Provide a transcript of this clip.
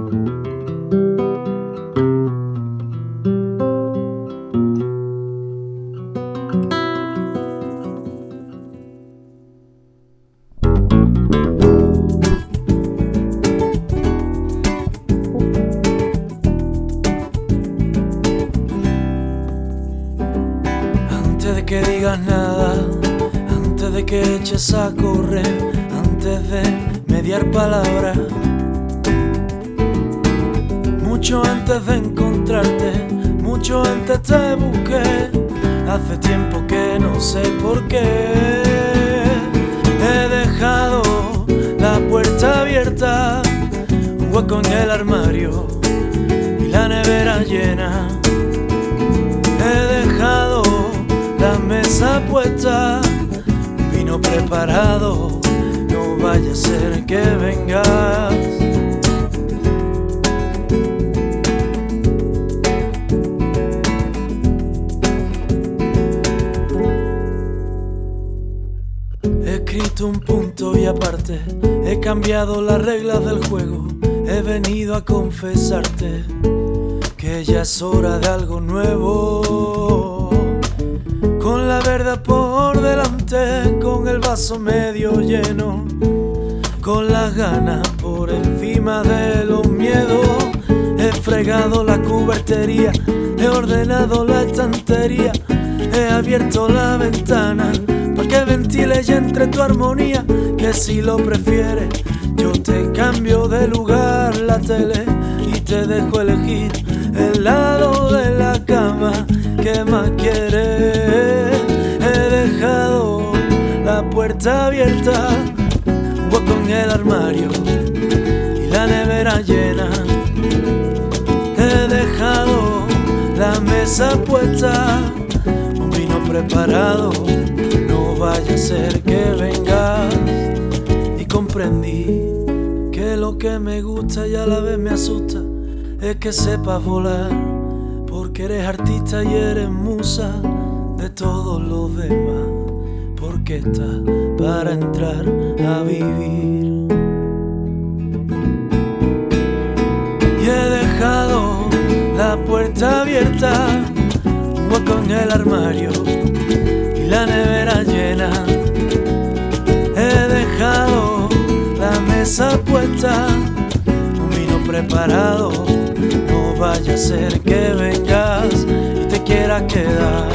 Antes de que digas nada, antes de que eches a correr, antes de mediar palabras, mucho antes de encontrarte, mucho antes te busqué. Hace tiempo que no sé por qué he dejado la puerta abierta, un hueco en el armario y la nevera llena. He dejado la mesa puesta, vino preparado, no vaya a ser que vengas. He escrito un punto y aparte, he cambiado las reglas del juego, he venido a confesarte que ya es hora de algo nuevo. Con la verdad por delante, con el vaso medio lleno, con las ganas por encima de los miedos. He fregado la cubertería, he ordenado la estantería, he abierto la ventana para que ventile y entre tu armonía. Que si lo prefieres, yo te cambio de lugar la tele y te dejo elegir el lado de la cama que más quieres. He dejado la puerta abierta, un hueco en el armario y la nevera llena. He dejado la mesa puesta, un vino preparado, no vaya a ser que vengas. Y comprendí que lo que me gusta y a la vez me asusta es que sepas volar, porque eres artista y eres musa de todos los demás, porque estás para entrar a vivir. Y he dejado la puerta abierta, un hueco en el armario y la nevera llena. He dejado la mesa puesta, un vino preparado, no vaya a ser que vengas y te quieras quedar.